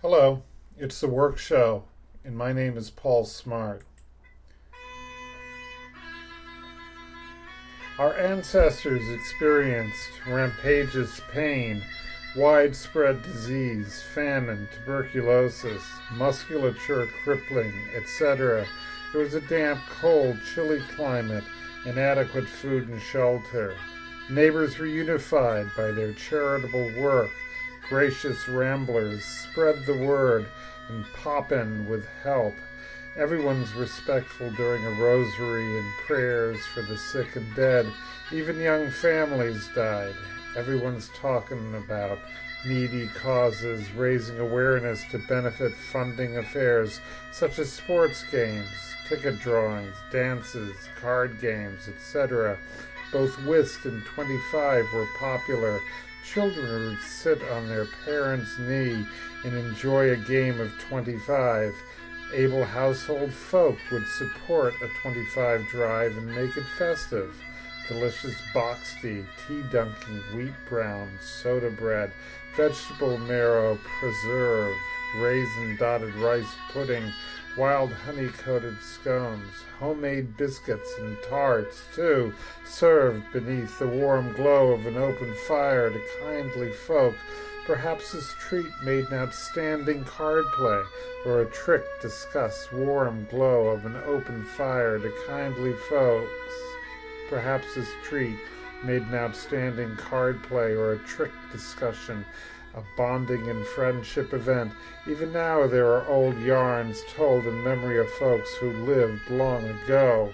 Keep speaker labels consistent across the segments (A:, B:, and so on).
A: Hello, it's The Work Show, and my name is Paul Smart. Our ancestors experienced rampageous pain, widespread disease, famine, tuberculosis, musculature crippling, etc. It was a damp, cold, chilly climate, inadequate food and shelter. Neighbors were unified by their charitable work. Gracious ramblers spread the word and pop in with help. Everyone's respectful during a rosary and prayers for the sick and dead. Even young families died. Everyone's talking about needy causes, raising awareness to benefit funding affairs such as sports games, ticket drawings, dances, card games, etc. Both whist and 25 were popular. Children would sit on their parents' knee and enjoy a game of 25. Able household folk would support a 25 drive and make it festive. Delicious box tea, tea dunking, wheat brown, soda bread, vegetable marrow preserve, raisin-dotted rice pudding, wild honey-coated scones, homemade biscuits and tarts, too, served beneath the warm glow of an open fire to kindly folk. Perhaps this treat made an outstanding card play, or a trick discuss warm glow of an open fire to kindly folks. Perhaps this treat made an outstanding card play or a trick discussion, a bonding and friendship event. Even now there are old yarns told in memory of folks who lived long ago.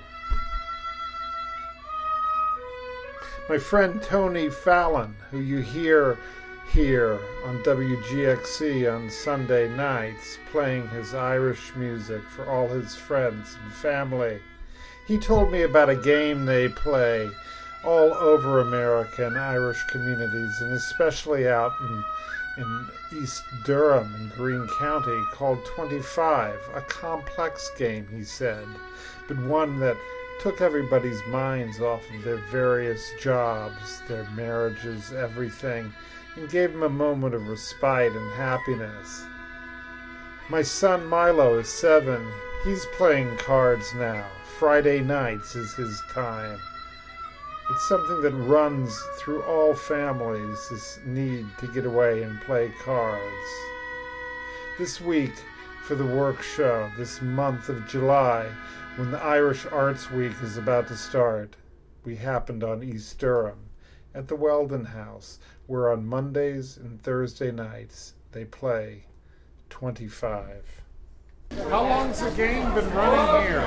A: My friend Tony Fallon, who you hear here on WGXC on Sunday nights, playing his Irish music for all his friends and family. He told me about a game they play all over America in Irish communities, and especially out in East Durham in Greene County, called 25, a complex game, he said, but one that took everybody's minds off of their various jobs, their marriages, everything, and gave them a moment of respite and happiness. My son Milo is 7. He's playing cards now. Friday nights is his time. It's something that runs through all families, this need to get away and play cards. This week, for the Work Show, this month of July, when the Irish Arts Week is about to start, we happened on East Durham at the Weldon House, where on Mondays and Thursday nights they play 25. How long's the game been running here?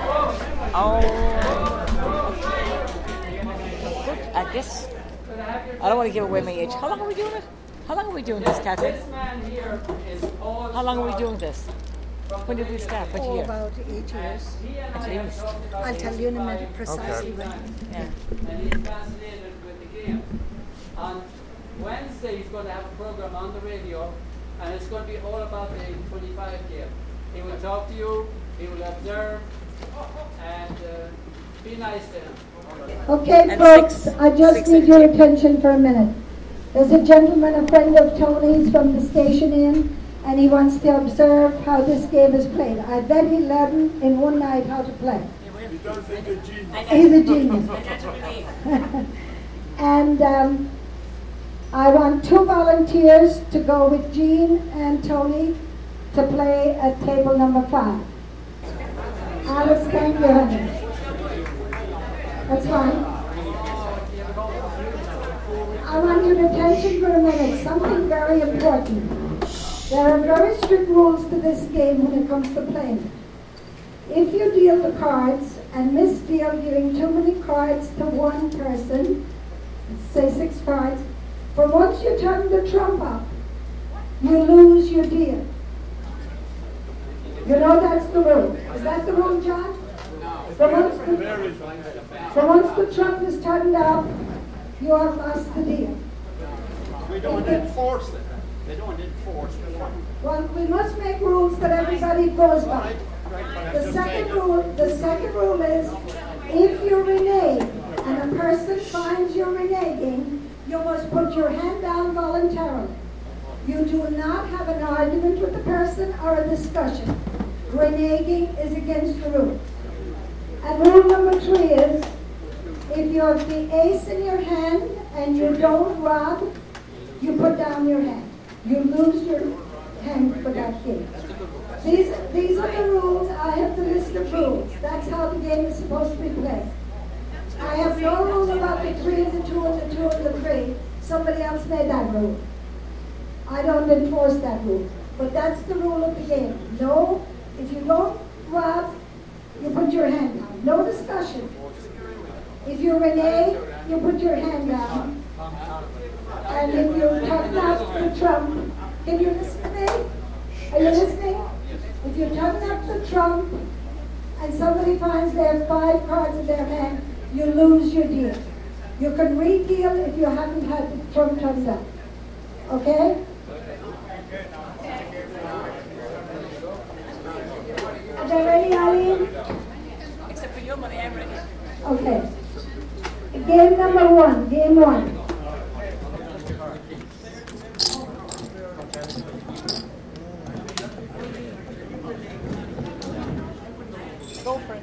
B: I guess I don't want to give away my age. How long are we doing it? How long are we doing this, Catherine? How long are we doing this? When did we start? What year?
C: About 8 years.
B: At least.
C: I'll tell you in a minute precisely when.
B: Yeah.
D: And he's fascinated with the game. On Wednesday, he's going to have a program on the radio, and it's going to be all about the 25 game. He will talk to you, he will observe, and be nice to him.
C: Okay,
B: And
C: folks, I just need your attention for a minute. There's a gentleman, a friend of Tony's from the station inn, and he wants to observe how this game is played. I bet he'll learn in one night how to play. He's a genius. And I want 2 volunteers to go with Jean and Tony to play at table number 5. Alice, thank you, honey. That's fine. I want your attention for a minute. Something very important. There are very strict rules to this game when it comes to playing. If you deal the cards and misdeal giving too many cards to one person, say 6 cards, for once you turn the trump up, you lose your deal. You know that's the rule. Is that the rule, John? So once the trump is turned up, you have lost the deal.
E: We don't enforce it. They don't enforce it.
C: Well, we must make rules that everybody goes by. The second rule is, if you renege and a person finds you're reneging, you must put your hand down voluntarily. You do not have an argument with the person or a discussion. Reneging is against the rules. And rule number 3 is, if you have the ace in your hand and you don't rob, you put down your hand. You lose your hand for that game. These are the rules. I have the list of rules. That's how the game is supposed to be played. I have no rule about the 3 and the 2 and the 2 and the 3. Somebody else made that rule. I don't enforce that rule. But that's the rule of the game. No, if you don't rob, you put your hand down. No discussion. If you renege, you put your hand down. And if you turn up the trump, can you listen to me? Are you listening? If you turn up the trump and somebody finds they have 5 cards in their hand, you lose your deal. You can re-deal if you haven't had the trump turned up. Okay? Are they ready, Eileen?
B: Except for your money, I'm ready.
C: Okay. Game number 1. Game 1.
B: Go for it.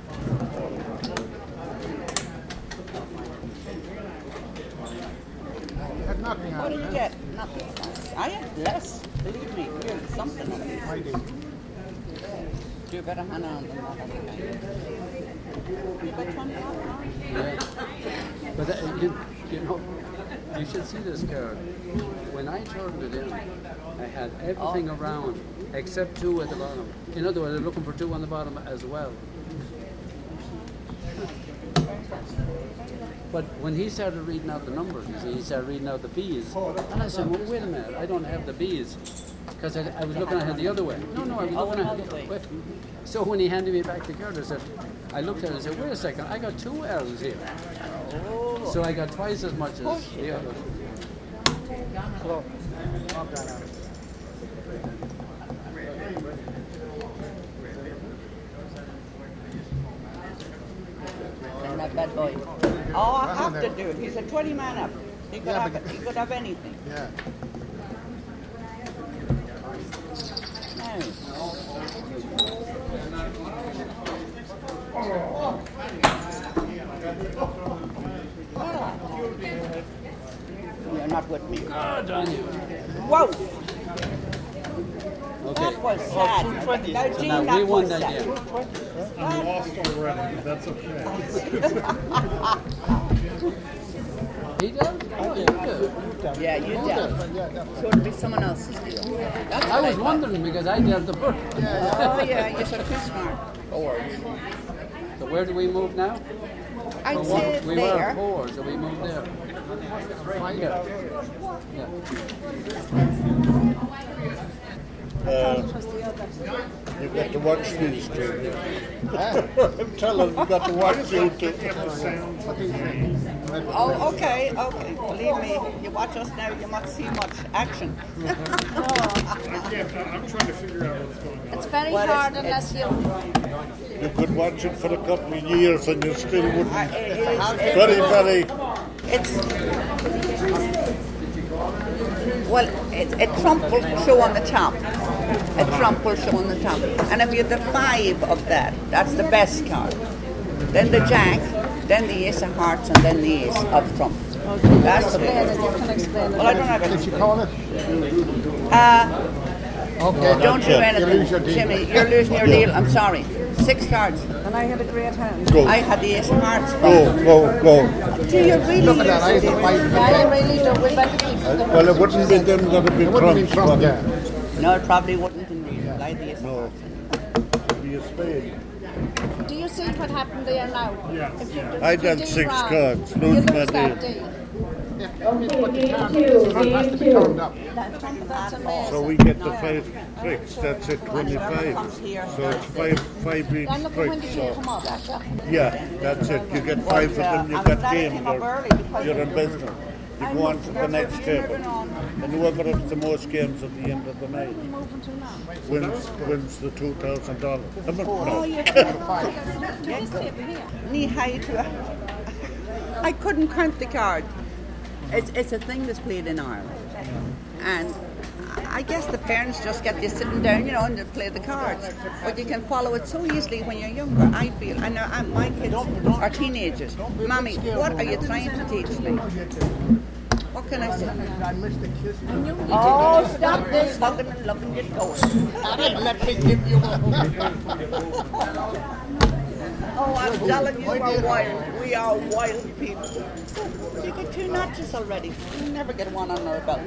E: You had nothing
F: What
E: out
F: did
E: of
F: you
E: it.
F: get? Nothing. I had less. Believe me, you had something on it.
E: I did.
F: Do you better hang on than that other guy. You got 20
G: But you know, you should see this card. When I turned it in, I had everything around except 2 at the bottom. In other words, they're looking for 2 on the bottom as well. But when he started reading out the numbers, you see, he started reading out the B's. And I said, well, wait a minute, I don't have the B's. Because I was looking at it the other way. No, I was looking at it. But, so when he handed me back the card, I looked at it and said, wait a second, I got 2 L's here. So I got twice as much as the others.
F: And that bad boy. Oh, I have to do it. He's a 20-man up. He could have anything.
E: Yeah.
F: You're not with me.
G: Oh, darn you.
F: Whoa!
G: Okay.
F: That was sad. Now, Jean,
G: now
F: that
G: we won
F: was
G: that
F: sad.
G: game.
A: I'm lost already. That's okay.
G: He did? Oh, you did.
F: Yeah, you did.
E: Yeah,
F: So it'll be someone else's deal. That's
G: I
F: what
G: was
F: thought.
G: wondering because I dealt the first.
F: Oh, yeah, you're so too smart.
G: So where do we move now?
F: I'd
G: Well,
F: say
G: we were
F: there.
G: at 4, so we moved there. Yeah.
H: You've got to watch these two. I'm telling you, you've got to watch these two.
F: Oh, okay. Believe me, you watch us now, you must see much action.
A: I'm trying to figure out what's going on.
I: It's very
F: What
I: hard
F: is-
I: unless you.
H: You could watch it for a couple of years and you still wouldn't.
F: It is,
H: Very.
F: it's, well, a trump will show on the top. A trump will show on the top. And if you have the 5 of that, that's the best card. Then the jack, then the ace of hearts, and then the ace of trump. That's the
I: Explain it,
F: best.
I: you can explain
F: Well, I
I: it.
F: don't have
E: Did
F: it.
E: you call it?
H: Okay,
F: Don't do
H: that's it.
F: anything.
E: You lose your deal.
F: Jimmy, you're losing your deal. I'm sorry. 6 cards.
I: And I had a great hand.
H: Go,
F: I had the ace of hearts.
H: go.
F: Do you really
E: Look at that, I
F: use
E: had
F: it?
E: a 5 in the
I: Yeah,
E: deck.
I: you really do. We better keep them.
H: Well, it wouldn't be them that would be
E: It wouldn't have been
H: trumps,
E: Trump,
H: but
E: yeah.
F: No, it probably wouldn't in real. I had the ace of
H: No.
F: hearts.
H: it'd be a spade.
I: Do you see what happened there now?
A: Yeah.
I: If you,
H: I
I: if you
H: done
I: do
H: 6
I: wrong,
H: cards,
I: You
H: lose
I: lose
H: my
I: that
H: deal.
I: deal.
E: But the card has to be turned up.
I: That's amazing.
H: So we get the 5 tricks, that's it, 25. So it's 5 each
I: Then look when
H: trick.
I: did you
H: So,
I: come up?
H: yeah, that's it. You get 5 of them, you
F: I'm
H: got
F: glad I
H: game.
F: came up early because
H: You're in
F: you-
H: business. You go on to the next table. And whoever has the most games at the end of the night
I: Moving to now.
H: wins the $2,000.
F: Oh, you
I: This table here.
F: knee high to I couldn't count the cards. It's a thing that's played in Ireland. And I guess the parents just get you sitting down, you know, and they play the cards. But you can follow it so easily when you're younger, I feel. I know my kids are teenagers. Mommy, what are you trying to teach me? What can I say?
E: I missed the kiss.
F: Oh, stop this hugging and loving it going.
E: Let me give you one.
F: Oh, I'm telling you, we're wild. We are wild people. You got 2 notches already. You never get one on our belt.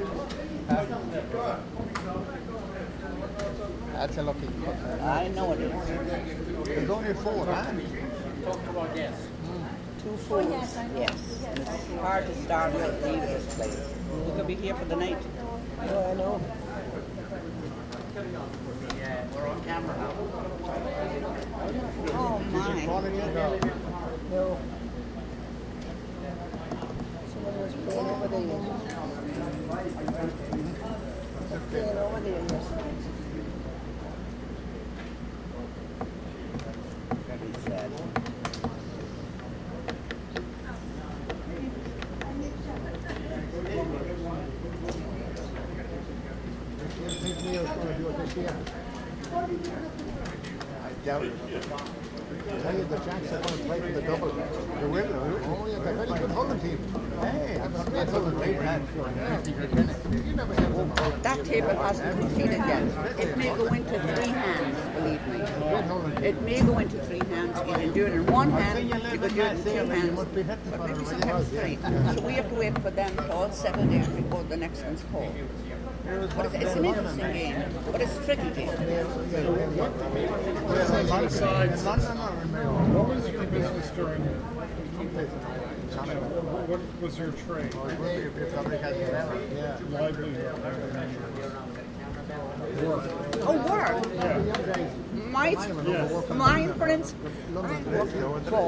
E: That's a lucky one.
F: I know it is.
E: There's only 4, huh?
F: 2 fools. Yes. And it's hard to start with leave this place. We could be here for the night.
I: Oh, I know.
E: Yeah, we're on camera now.
F: Oh my.
I: No. Someone was playing over there. Playing over there, yes.
F: Very sad.
E: I doubt it. I tell you, the Jacks are going to play for the double. The winner, only a very good Holland team. Hey, I'm not going to play that. You never had one.
F: That table hasn't completed yet. It may go into 3 hands, believe me. It may go into 3 hands. You can do it in 1 hand, you could do it in 2 hands, but maybe sometimes 3. So we have to wait for them to all settle down before the next one's called. But it's an interesting game, but it's a tricky game.
A: What was your business during? What was your trade? Livelihood. Work.
F: Oh, work?
A: Yeah.
F: Mine, for instance, I worked for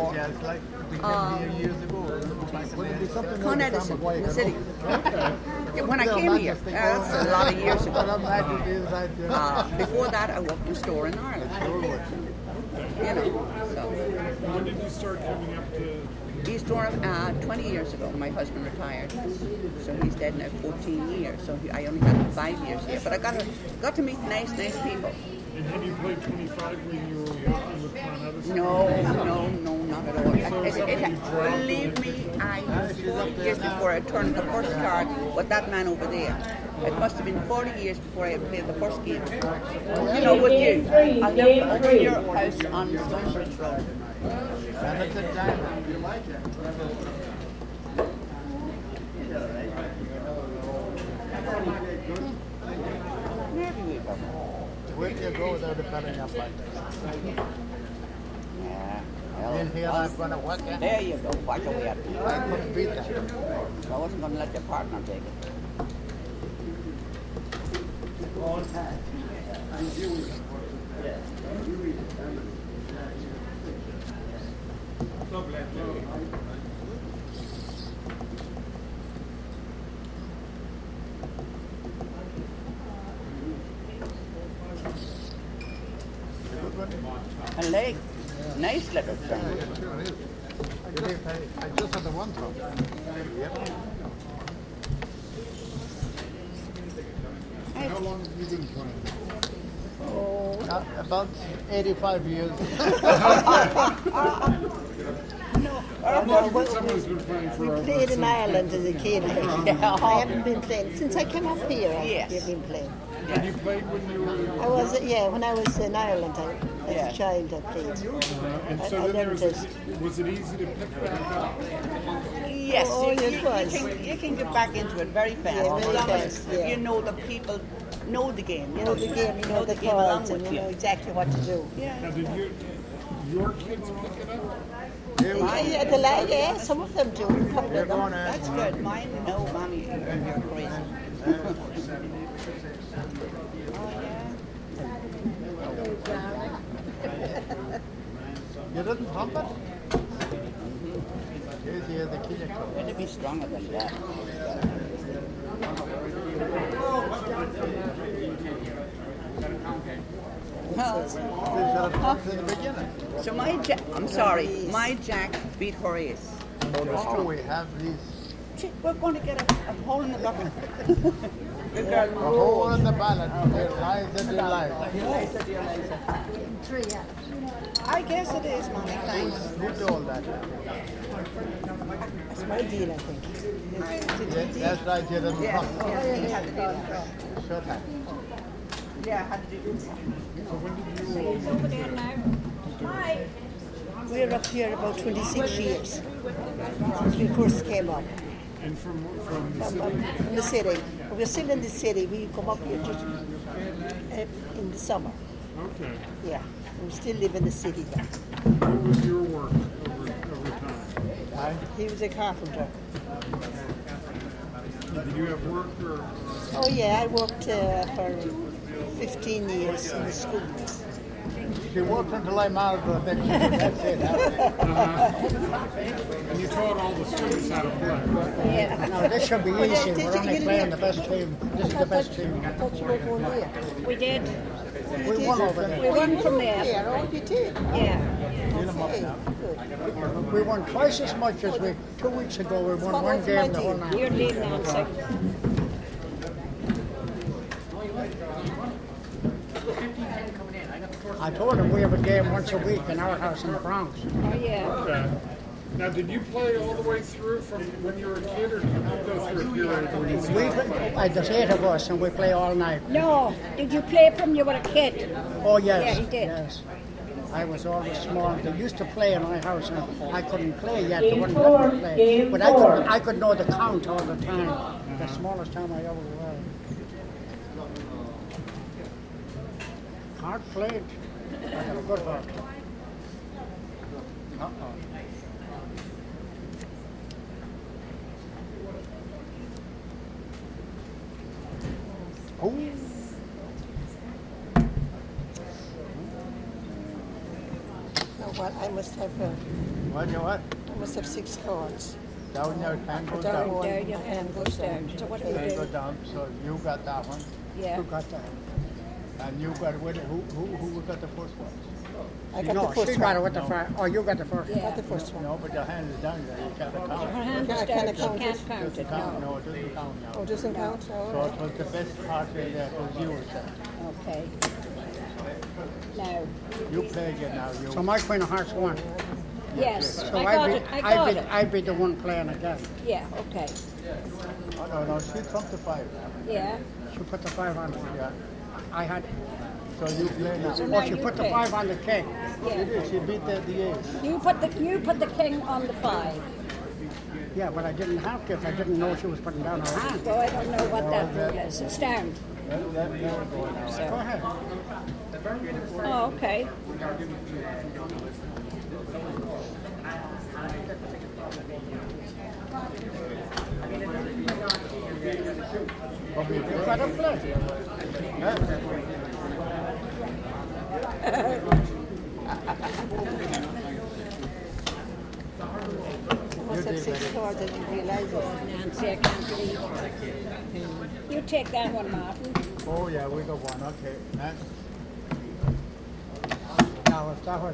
F: Con Edison in the city. When I came here, that's a lot of years ago. Before that, I worked in a store in Ireland. You know, so.
A: When did you start coming up to?
F: He's drawn 20 years ago. My husband retired, so he's dead now 14 years. So I only had 5 years here, but I got to meet nice people.
A: And had you played 25 when you were working with Con Edison?
F: No, not at all. Believe me, I was 40 years before I turned the first card with that man over there. It must have been 40 years before I played the first game. You know, with you. I'll never over your house on Stonebridge Road.
E: You like it? Where do you go without it cutting up like this?
F: Yeah.
E: In here, I'm going to work it.
F: There you go. Watch away at me.
E: I couldn't beat that.
F: I wasn't going to let your partner take it. A leg. Nice little thing.
E: I just had the one top.
A: How long have you been playing?
E: Oh, about 85 years.
A: Someone's been playing for
I: We
A: over
I: played in
A: since-
I: Ireland as a kid. I haven't been playing since I came up here.
F: Yes.
I: I've been playing.
A: And you played when you were...
I: I was when I was in Ireland. As
F: Yeah.
I: a child, I played.
A: and
I: I
A: so then there
I: learned
A: was it easy to pick back up?
F: Yes,
I: Oh, yes, it was.
F: you can get back into it very fast.
I: Yeah, very
F: as long as
I: fast, yeah.
F: you know the people know the game.
I: You know the game, you know the
F: game along
I: cards, and
F: with
I: you know exactly what to do.
F: Yeah.
A: Now, did your kids pick it up?
I: Yeah, some of them do. A couple of them.
F: That's good. Mine, no, mommy, you're crazy.
E: You didn't pump it? Here's the key.
F: Better be stronger than that.
E: In the beginning.
F: So my Jack beat Horace.
E: Oh, we have these.
F: We're going to get a hole in the bucket.
E: A hole in the ballot. Eliza Delight.
I: I guess it is, Mommy. Thanks.
E: Who told that?
I: That's my deal, I think.
E: That's right, you didn't
I: Yeah.
E: come. Shut up.
I: Yeah, I had to do it.
J: He's over there now. Hi.
I: We're up here about 26 years since we first came up.
A: And from the city?
I: From the city. We're still in the city. We come up here just in the summer.
A: Okay.
I: Yeah. We still live in the city now.
A: What was your work over time?
I: He was a carpenter.
A: Did you have work or?
I: Oh yeah, I worked for 15 years in the schools.
E: She worked until I married her. That's it.
A: And you taught all the students how to play.
I: Yeah.
E: No, this should be easy. We're only playing the best team. This is the best team.
I: I thought you were going there.
J: We did.
E: We won over there.
J: We won from there.
I: Yeah, oh, you did.
J: Yeah.
I: Okay, good.
E: We won twice as much as 2 weeks ago. We won one game the whole night.
J: You're leading, Nancy.
E: I told him we have a game once a week in our house in the Bronx.
J: Oh, yeah.
A: Okay. Now, did you play all the way through from when you were a kid, or did you go through a period where you
E: There's 8 of us, and we play all night.
J: No. Did you play from you were a kid?
E: Oh, yes.
J: Yeah, he did.
E: Yes. I was always small. They used to play in my house, and I couldn't play yet. They wouldn't let me play. But I could know the count all the time. The smallest time I ever was. Hard played. I have a good heart. Uh-oh. Oh.
I: Oh, well, I must have
E: What?
I: I must have 6 cards.
E: Down your pen goes
I: Down
E: down.
I: one.
J: Down your hand goes down. So what do we
E: Pen
J: do?
E: goes down. So you got that one.
J: Yeah.
E: You got that. And you got with it. Who got the first one?
I: I got
E: no,
I: the first
E: she got it
I: one.
E: with the first. Oh, you got the first.
J: Yeah.
I: Got the first one.
E: No, but your hand is down there. You can't count.
J: Her hand is
I: I
J: down.
I: can't
J: She
I: count
J: can't
I: it.
J: count
E: Doesn't
J: it.
E: count.
J: No.
E: No, it doesn't count now.
I: Oh, doesn't count?
E: So
I: Oh,
E: it was the best part in there was yours.
J: Okay. Now.
E: You play again now. You.
K: So my Queen of Hearts won.
J: Yes.
K: So
J: I got it. I got it.
K: I'd be the one playing again.
J: Yeah. Okay.
E: Oh, no, she trumped the 5.
J: Yeah.
K: She put the 5 on.
E: Yeah.
K: I had.
E: So you play now.
J: So
K: Well,
J: now
K: she
J: you
K: put the
J: play.
K: 5 on the king.
E: She
J: Yeah.
E: did. She beat the ace.
J: You put the king on the 5.
K: Yeah, but I didn't have to if I didn't know she was putting down her hand.
J: So I don't know what that rule is. It's down.
E: That was going now.
K: Go ahead.
J: Oh, okay.
E: You got to play.
I: I must have 6 cards. I didn't realize it.
J: Nancy, I can't believe. You take that one, Martin.
E: Oh, yeah, we got one. Okay.
K: Now, if that was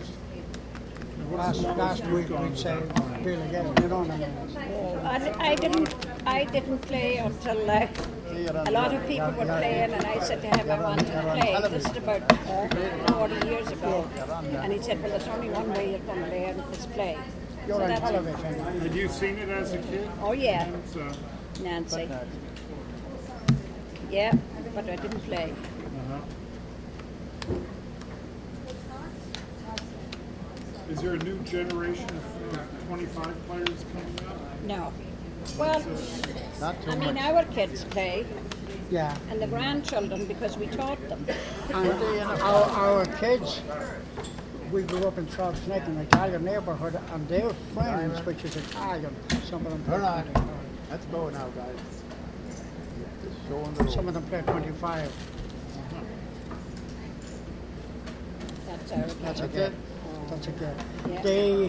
K: last week, we'd say, Bill again, you know what I mean?
J: I didn't play until a lot of people were playing, and I said to him I wanted to play. This is about 40 years ago, and he said, "Well, there's only one way you're going to learn is play."
K: You're
J: So
K: on
J: that's it.
K: television.
A: Had you seen it as a kid?
J: Oh yeah,
A: So,
J: Nancy. Yeah, but I didn't play.
A: is there a new generation of 25 players coming up?
J: No. Well,
E: Not too
J: I mean,
E: much.
J: our kids play,
K: Yeah.
J: and the grandchildren because we taught them.
K: And our kids, we grew up in South Snake, an Italian neighborhood, and their friends, which is Italian, some of them
E: Hold
K: play
E: on.
K: 25.
E: Let's go now, guys. Showing the
K: Some of them play 25.
J: That's our
K: That's a
E: That's
K: good.
E: it.
K: That's a good.
J: Yeah.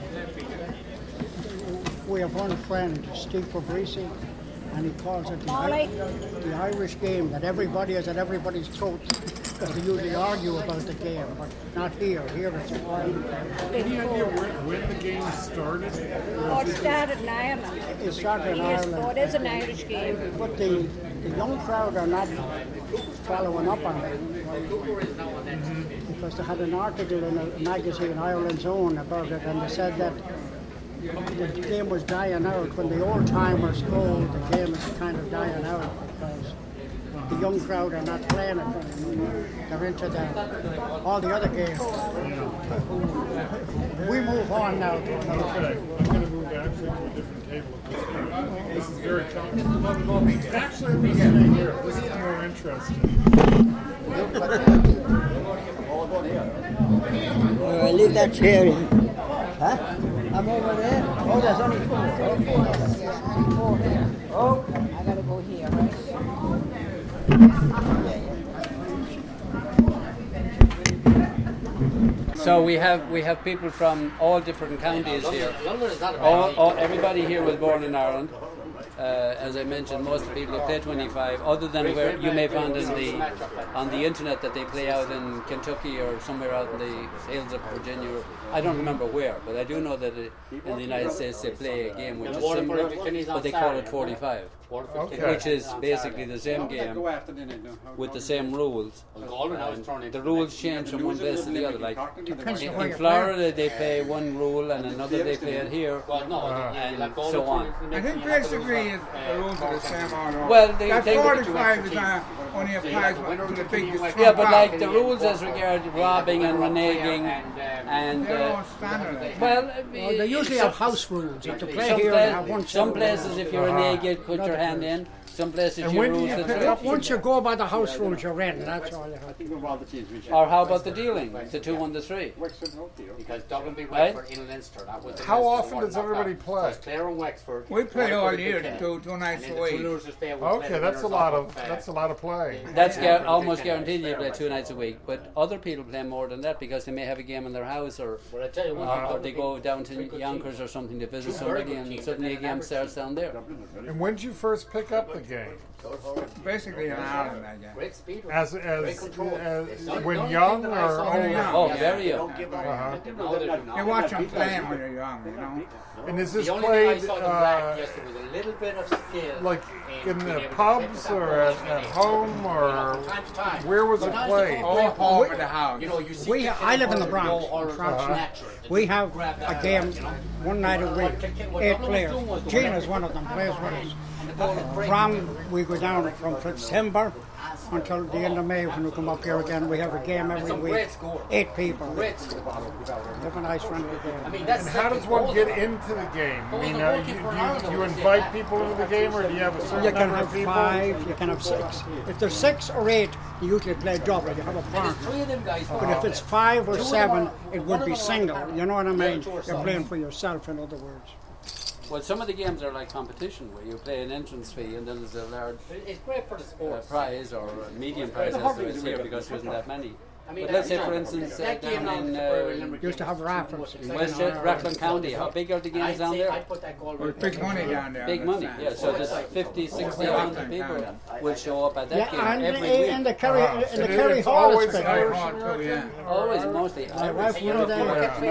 K: We have one friend, Steve Fabrici, and he calls it
J: Molly.
K: the Irish game, that everybody is at everybody's throat. Because they usually argue about the game, but not here. Here it's a fine.
A: Any idea when the game started?
J: Oh, it started in Ireland.
K: It started in
J: Yes,
K: Ireland.
J: oh, it is an Irish game.
K: But the young crowd are not following up on it. Because they had an article in a magazine, Ireland's Own, about it, and they said that the game was dying out. When the old timers go, the game is kind of dying out because the young crowd are not playing it anymore. They're into all the other games. We move on now.
A: Okay, I'm going to move actually to a different table at this point. This is very complicated. Actually, I'm going to stay here. This is more interesting.
I: Leave that chair in. Huh? I'm over there. Oh, there's only 4.
B: Four here.
I: Oh.
B: I gotta go here, right?
G: So we have people from all different counties here. Everybody here was born in Ireland. As I mentioned, most of the people who play 25, other than where you may find on the internet that they play out in Kentucky or somewhere out in the hills of Virginia. I don't remember where, but I do know that in the United States they play a game which is similar, but they call it 45, which is basically the same game with the same rules. The rules change from one place to the other. Like in Florida, they play one rule, and another they play it here, and so on.
L: I think basically the rules are the same all over.
G: Well,
L: that 45 is only applies to the biggest.
G: Yeah, but like the rules as regard robbing and reneging and
K: well, they usually have house rules. You have to play here and have one.
G: Some places, if you're reneging, put your hand in. Some places you rules
K: once you go by the house rules, you're in. That's all you have.
G: Or how about the dealing? The 2 on the 3.
M: Because Dublin beat Wexford in Leinster.
A: How often does everybody play?
M: Clare and Wexford.
L: We play all year, 2 nights a week.
A: Okay, that's a lot of play.
G: That's almost guaranteed you play 2 nights a week. But other people play more than that because they may have a game in their house or they go down to Yonkers or something to visit somebody, and suddenly a game starts down there.
A: And when did you first pick up the game?
L: Basically in Ireland, I guess.
A: As when young or old?
G: Oh, very young.
L: You watch them playing when you're young, you know.
A: And is this played like in the pubs or at home, or where was it played?
L: All over the house.
K: I live in the Bronx. We have a game one night a week, 8 players. Gina's one of them, plays with us. We go down from September until the end of May when we come up here again. We have a game every week. 8 people. We have a nice friendly game.
A: And how does one get into the game? I mean, you invite people into the game, or do you have a certain number of people?
K: 5, you can have 6. If there's 6 or 8, you usually play double. You have a partner. But if it's 5 or 7, it would be single. You know what I mean? You're playing for yourself, in other words.
G: Well, some of the games are like competition where you pay an entrance fee and then there's a large prize or a medium prize as there is here because there isn't that many. But let's say, for instance, down in
K: used to have raffles.
G: West Rathlin County, how big are the games down there?
L: Well, big money down there.
G: Big money, yeah. So there's 50, 60, 100 people will show up at that game every week.
K: And the Kerry Hall is big.
G: Always, mostly.
K: My wife went there.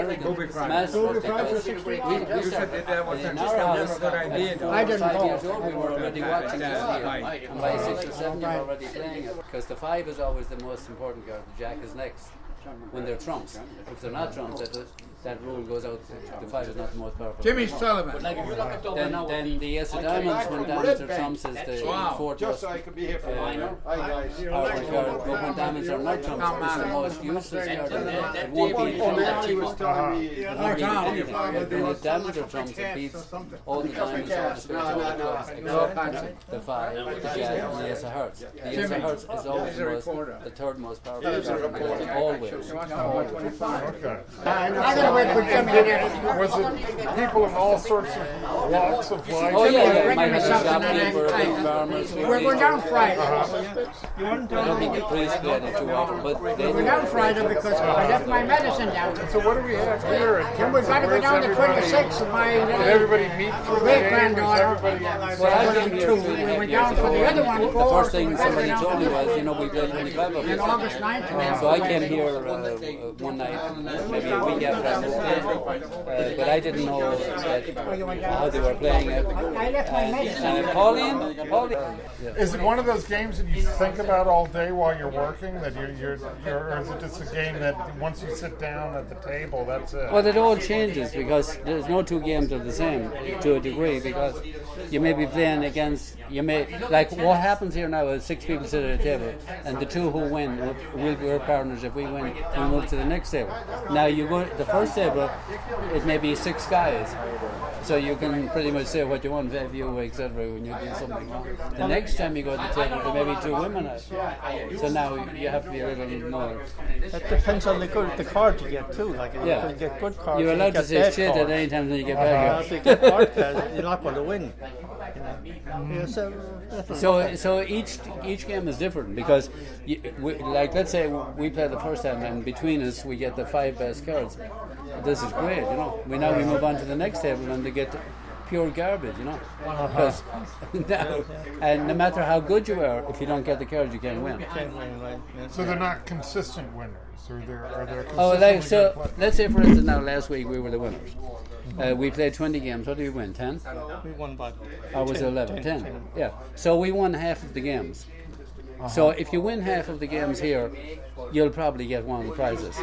G: I didn't go. We were already watching this year. And by 6 or 7 you're already playing it. Because the 5 is always the most important card. The Jack is next. When they're trumps. If they're not trumps, that rule goes out. The 5 is not the most powerful.
L: Jimmy Sullivan.
G: Then the Ace of Diamonds, when diamonds are trumps, is the 4th
N: Just so I could be here for
G: powerful card. But when diamonds are not trumps, it's the most useless card. It won't be when the diamonds are trumps, it beats all the diamonds except the 5, the Jack, and the Ace of Hearts. The Ace of Hearts is always the 3rd most powerful card. Always.
A: Okay.
K: Was
A: it people in all sorts of walks of life?
G: Oh yeah, might have a shopkeeper, big farmers.
K: We're down Friday.
G: I don't think the priests play it too often, but they
K: we're down Friday because I left my medicine down.
A: So what do we have here?
K: And we've got to go down to 26 of my
A: Did everybody meet for the game?
K: granddaughter. We went down for the other one.
G: The first thing somebody told me was, we played 25 of us.
K: On August 9th.
G: So I came here one night, maybe a week after I moved in, but I didn't know how they were playing it. And Pauline.
A: Is it one of those games that you think about all day while you're working? That you're or is it just a game that once you sit down at the table, that's it?
G: Well, it all changes because there's no two games are the same to a degree, because you may be playing against, like what happens here now is 6 people sit at a table, and the 2 who win will be our partners. If we win, we move to the next table. Now you go the first table, it may be 6 guys, so you can pretty much say what you want, view, etc. when you do something. The next time you go to the table, there may be 2 women at it. So now you have to be a little more.
N: It depends on the card you get too. Like you can get good cards.
G: You're allowed to say shit at any time when you get back.
N: If you get bad cards, you're not going to win.
G: So each game is different because, like let's say we play the first time and between us we get the 5 best cards. This is great, you know. We move on to the next table and they get pure garbage, you know. Because and no matter how good you are, if you don't get the cards, you can't win.
A: So they're not consistent winners, or they're consistently
G: let's say for instance now last week we were the winners. We played 20 games. What did we win? 10?
N: We won about.
G: I was 11. 10. Yeah. So we won half of the games. So if you win half of the games here, you'll probably get one of the prizes.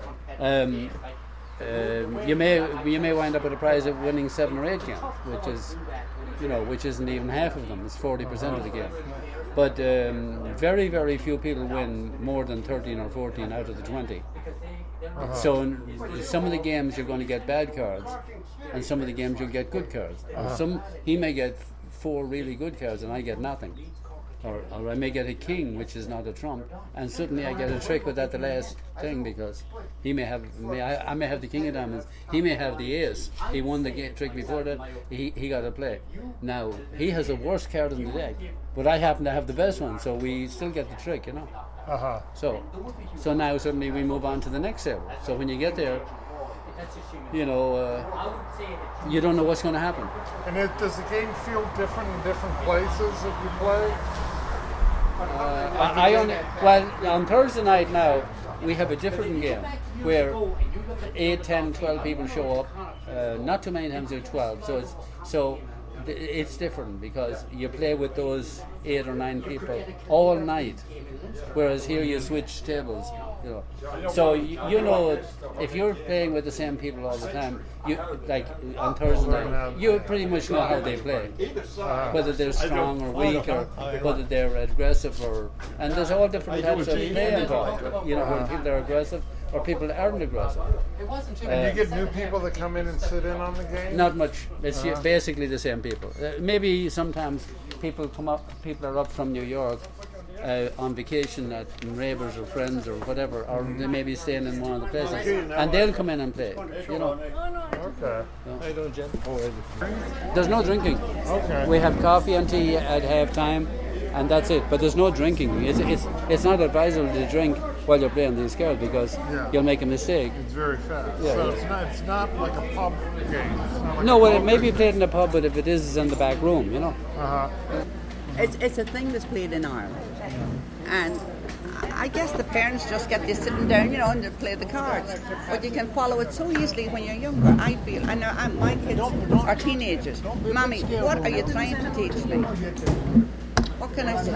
G: You may wind up with a prize of winning 7 or 8 games, which isn't even half of them. It's 40% of the game. But very, very few people win more than 13 or 14 out of the 20. So in some of the games you're going to get bad cards, and some of the games you'll get good cards. He may get 4 really good cards, and I get nothing. Or I may get a king, which is not a trump, and suddenly I get a trick with that the last thing because I may have the king of diamonds, he may have the ace. He won the trick before that. He got to play. Now he has a worse card in the deck, but I happen to have the best one, so we still get the trick, you know. So now suddenly we move on to the next table. So when you get there, you don't know what's going to happen.
A: And does the game feel different in different places that you play?
G: On Thursday night now we have a different game where 8, 10, 12 people show up. Not too many times there are 12. So it's different because you play with those 8 or 9 people all night, whereas here you switch tables. You know. So if you're playing with the same people all the time, like on Thursday night, you pretty much know how they play, whether they're strong or weak, or whether they're aggressive, and there's all different types of play involved. When people are aggressive or people aren't aggressive.
A: And you get new people that come in and sit in on the game?
G: Not much. It's basically the same people. Maybe sometimes people are up from New York on vacation at Neighbours or friends or whatever, or they may be staying in one of the places, and they'll come in and play.
A: Okay.
G: There's no drinking.
A: Okay.
G: We have coffee and tea at half time, and that's it. But there's no drinking. It's not advisable to drink while you're playing these cards because you'll make a mistake.
A: It's very fast.
G: Yeah,
A: so it's not like a pub game. It's not like
G: no, well, it may be played in a pub, but if it is, it's in the back room, you know.
F: It's a thing that's played in Ireland. And I guess the parents just get you sitting down, and they play the cards. But you can follow it so easily when you're younger, I feel. And my kids are teenagers. Mommy, what are you trying to teach me? What can I say?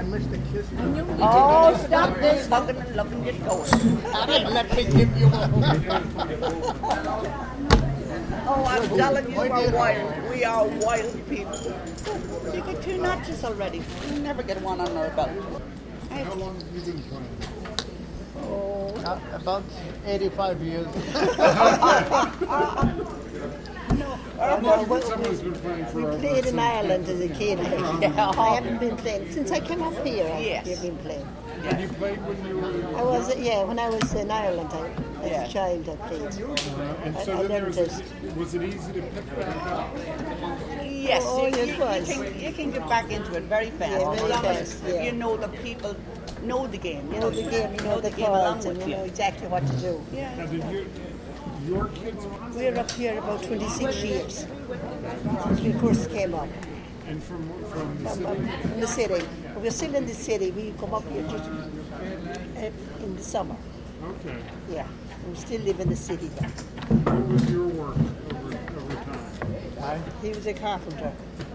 F: Oh, stop this hugging and loving your toes.
E: Let me give you
F: Oh, I'm telling you, we're wild. We are wild people. You get 2 notches already. You never get one on our belt.
E: How long have you been playing? Oh, about 85 years.
A: Someone's been playing for
I: we played in Ireland as a kid. I haven't been playing since I came up here. I've been playing.
A: And you played when you were?
I: When I was in Ireland, as a child, I played.
A: And so then was it easy to pick back up?
F: Yes, you can get back into it very fast.
I: Yeah, very fast.
F: If you know the people, know the game.
I: You know the game, you know the cards, and you know exactly what to do.
F: Yeah.
A: Now, did your kids?
I: We're up here about 26 years since we first came up.
A: And from the city?
I: From the city. We're still in the city. We come up here just in the summer.
A: Okay.
I: Yeah, we still live in the city though.
A: What was your work over time?
I: He was a carpenter.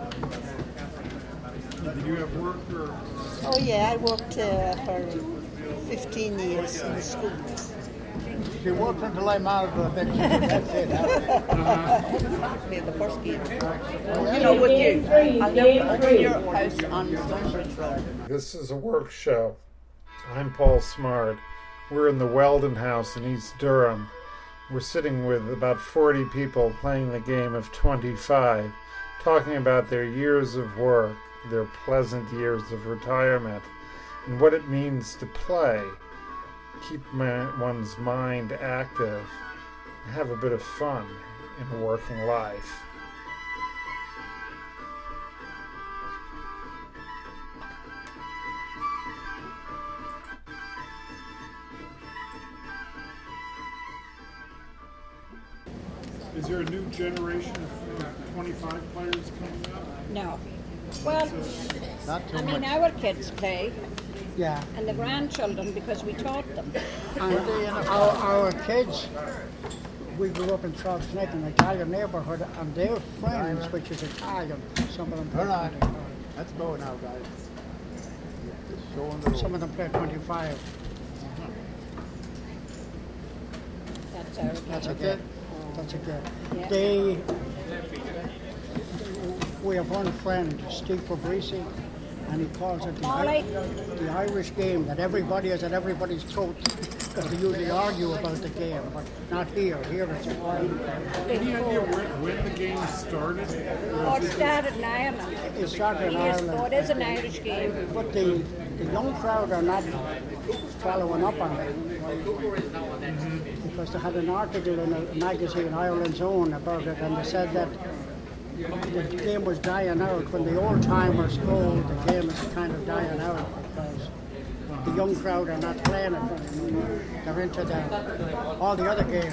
A: Did you have work or?
I: Oh yeah, I worked for 15 years in the schools.
E: She worked until I married her. That's it.
F: The first game. No, with you. I'll go to your house on Stonebridge Road.
A: This is a work show. I'm Paul Smart. We're in the Weldon House in East Durham. We're sitting with about 40 people playing the game of 25, talking about their years of work, their pleasant years of retirement, and what it means to play, keep one's mind active, and have a bit of fun in working life. Is there a new generation of 25 players coming up?
J: No. Well, I mean, our kids play.
K: Yeah.
J: And the grandchildren, because we taught them.
K: And our kids, we grew up in Trout's Neck, an Italian neighborhood, and their friends, which is Italian, some of them play.
E: Hold on. Let's go now, guys.
K: Some of them play 25.
J: That's
K: a good. That's a good.
J: Yeah.
K: We have one friend, Steve Fabrici, and he calls it the Irish game, that everybody is at everybody's throat, because they usually argue about the game, but not here. Here it's a fine.
A: Any idea when the game started?
J: Oh, it started in Ireland.
K: It started in Ireland.
J: Oh, it is an Irish game.
K: But the young crowd are not following up on it. Because they had an article in a magazine, Ireland's Own, about it, and they said that the game was dying out. When the old timers go, the game is kind of dying out because the young crowd are not playing it anymore. They're into all the other games.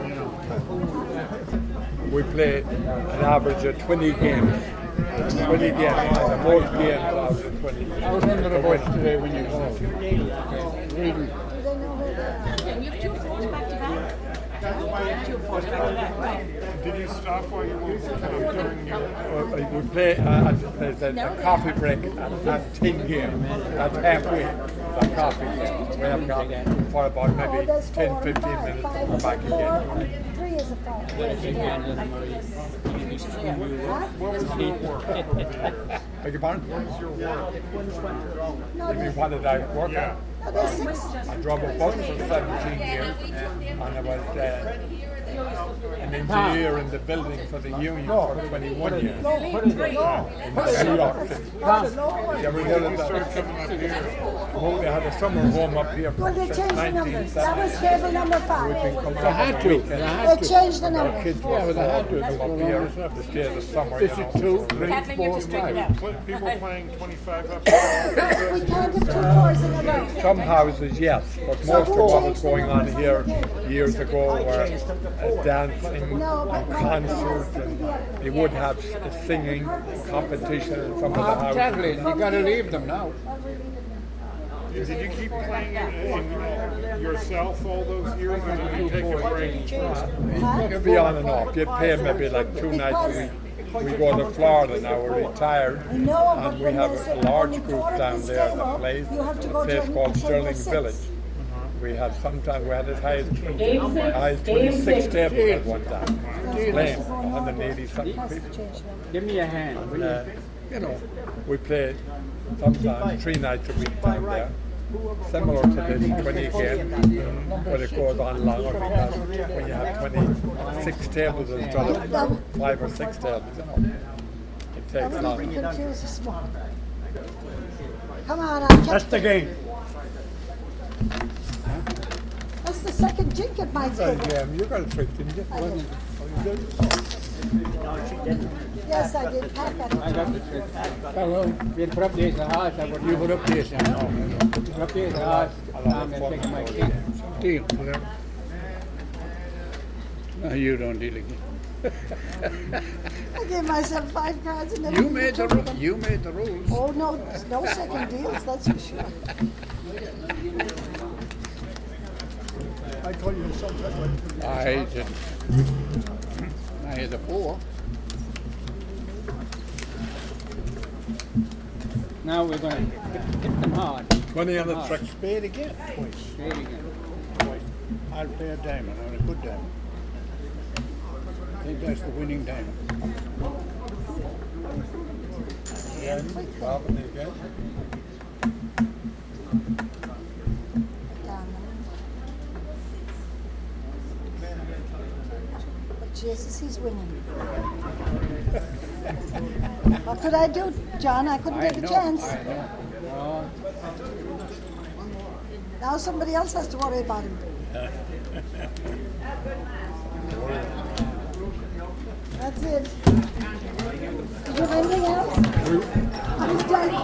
O: We play an average of 20 games. 20 games, and the most games out of 20.
E: I was under the bus today when you called. Reading.
B: And you have 2 fours back to back? You have 2 fours back to back, right?
A: Did you stop while you were during your...
O: We play there's a coffee break at 10 games. That's halfway. A coffee break. We have got for about maybe 10, 15 minutes. We're back again.
C: 3 is a 5.
A: What was your work?
O: Beg your pardon?
A: What was your work?
O: You mean what did I work
A: Yeah.
O: on? I drove a bus for 17 years, and I was an engineer in the building for the union for 21 years. In New York City. Well, we had a summer home up here
C: Well, they
O: since
C: changed the numbers. That was
O: 1970.
C: table number 5.
O: They had to.
C: They changed the numbers.
O: Kids were they had to come up here to stay the summer.
A: This is 2, 3,
B: Kathleen, you're
A: 4,
B: just drinking
A: 5.
B: out.
A: People playing 25 up.
C: We can't have 2 fours in a row.
O: Some houses, yes, but most of what was going on here years ago were dancing and concerts, and they would have singing competition in some of the houses.
E: Exactly, you got to leave them now.
A: Did you keep playing in yourself all those years, or did you take a break?
O: You can be on and off. You pay maybe like 2 nights a week. We go to Florida now, we're retired, and we have a large group down there that plays, a place called Sterling Village. We had sometimes, we had as high as 26 tables at one time, playing 180 something people.
G: Give me a hand.
O: You know, we play sometimes 3 nights a week down there. Similar to this 20 game, but it goes on longer because when you have 26 tables instead of 5 or 6 tables, you know, it takes long.
C: Come on, I'll check.
K: That's the game.
C: That's the second drink at my table.
O: You got a trick, didn't you?
C: I did.
O: You did?
C: Yes, I did. Pat got it.
G: I got the trick. Hello. We'll put up this house. You put up this now. Put up this house. I'm going to take my key. Deal. No, you don't deal again.
C: I gave myself 5 cards and then
G: You made the rules. You made the rules.
C: Oh no, no second deals, that's for sure.
E: told you something.
O: I didn't. I had a 4.
K: Now we're going to hit them hard.
O: 20 on the
K: Hard.
O: trick.
E: Spade again. Twice.
K: Spade again.
E: Twice. I'll play a diamond, and a good diamond. I think that's the winning diamond.
O: Robin again.
I: But Jesus, he's winning. What could I do, John? I couldn't take a chance.
K: I know. No.
I: Now somebody else has to worry about him. That's it. Did you have anything else? I was trying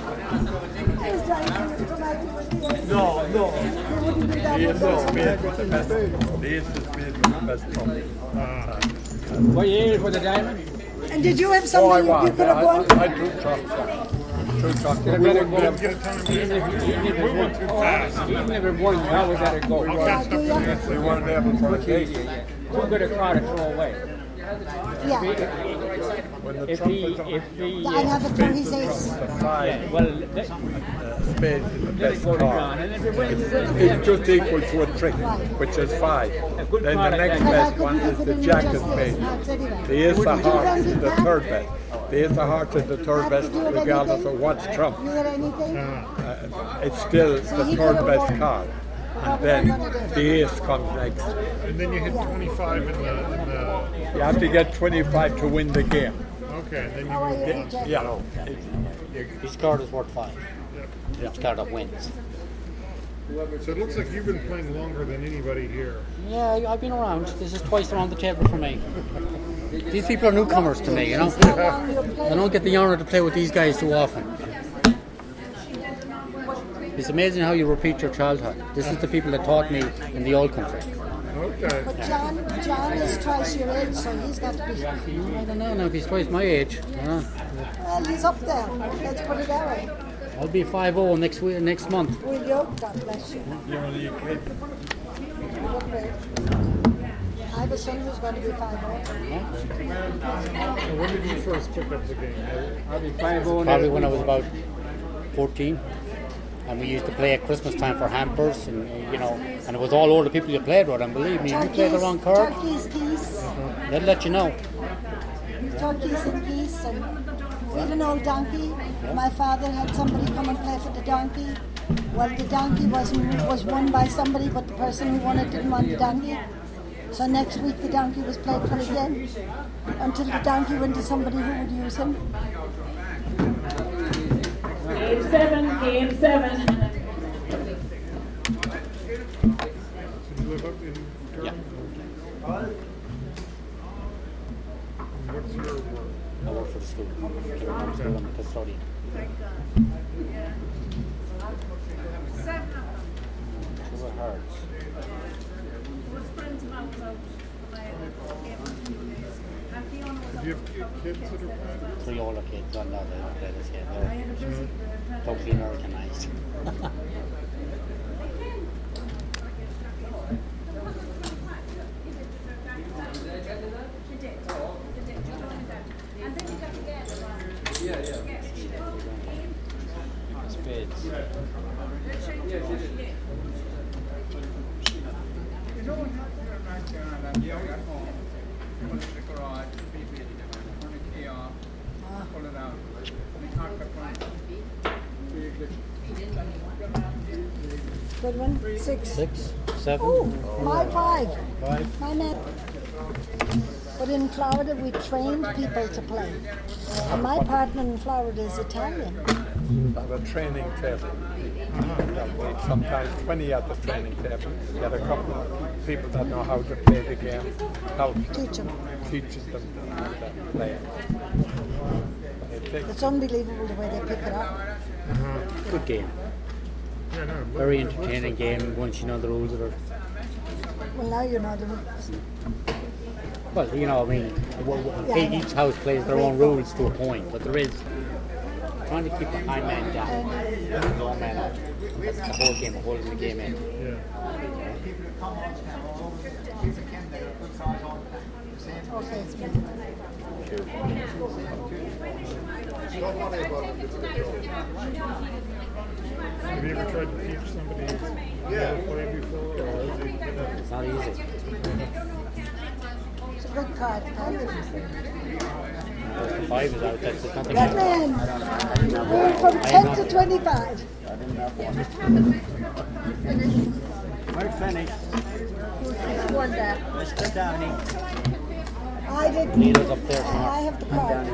I: to come out with the
O: No.
I: They wouldn't do that
O: The
I: with
O: ace is
I: us.
O: made with the best. The ace is made with the best trump.
K: What year for the diamond?
I: And did you have
O: Oh, I
I: something
O: won.
I: you could have won?
O: I drew trumps. Two trumps.
K: Could have better go. Even if it won, how would that go?
O: We weren't able for a case.
K: Too good a card to throw away.
I: Yeah.
O: When the
K: If
O: trump
K: he,
O: was on,
K: if he,
I: I have it for his ace.
O: the 5,
K: well,
O: spade is the
K: let it
O: best
K: go to John,
O: card.
K: and if it wins,
O: It's just equal to a trick, which is 5.
K: good
O: Then the
K: card
O: next
K: like that.
O: best one is the jack of spade. The ace of hearts is the third best. The ace of hearts is the third best, regardless of what's trump.
I: You had anything?
O: It's still the third best card. And then the ace comes next.
A: And then you hit 25 in the
O: You have to get 25 to win the game.
A: okay, then you
I: Oh,
A: move
I: yeah,
A: on.
I: Jack.
O: Yeah.
M: His card is worth 5. Each card that wins.
A: So it looks like you've been playing longer than anybody here.
M: Yeah, I've been around. This is twice around the table for me. These people are newcomers to me, you know. I don't get the honour to play with these guys too often. It's amazing how you repeat your childhood. This is the people that taught me in the old country.
A: Okay.
I: But John is twice your age, so he's got to be.
M: I don't know now if he's twice my age.
I: Well, he's up there. Let's put it that way.
M: I'll be 5-0 next month.
I: Will you? God bless you.
O: You're only a kid.
I: Okay. I have a son who's going to be 5-0.
A: So when did you first pick up the game?
K: I'll be 5-0.
M: Probably when I was about 14. And we used to play at Christmas time for hampers, and and it was all older people you played with. And believe me, if you play the wrong card,
I: Turkeys, geese,
M: they'll let you know.
I: turkeys and geese, and we had an old donkey. My father had somebody come and play for the donkey. Well, the donkey was won by somebody, but the person who won it didn't want the donkey. So next week the donkey was played for again, until the donkey went to somebody who would use him.
P: Game 7, game 7.
A: So you live up in Durham?
M: Yeah.
A: What's your work?
M: I work for the school. I'm a custodian. Sugar Hearts.
A: Do you have kids that are playing?
M: 3 older kids. Well, no, they don't play this yet. They're totally Americanized. Spades.
K: Pull it out.
I: Good one. 6.
M: 6, 7.
I: Ooh, my 5.
M: 5.
I: My man. But in Florida, we trained people to play. And my partner in Florida is Italian.
O: At a training table. Sometimes 20 at the training table. Get a couple of people that know how to play the game. Help
I: Teaches them
O: how to play it.
I: It's unbelievable the way they pick it up.
M: Good game.
A: Yeah, no,
M: Very entertaining game once you know the rules of it.
I: Well, now you know the rules.
M: Well, I mean, each house plays their own rules to a point, but there is trying to keep the high man down and the low man up. That's the whole game, holding the game in.
A: Yeah. Have you ever tried to teach somebody how to play before, or is it?
M: It's not easy.
I: It's a good card.
M: The 5 is out. That's nothing.
I: Good man. Moving from 10 to 25.
N: We're finished.
I: Won that.
N: Mr. Downey.
I: I did.
M: Needle's up there.
I: I have the card.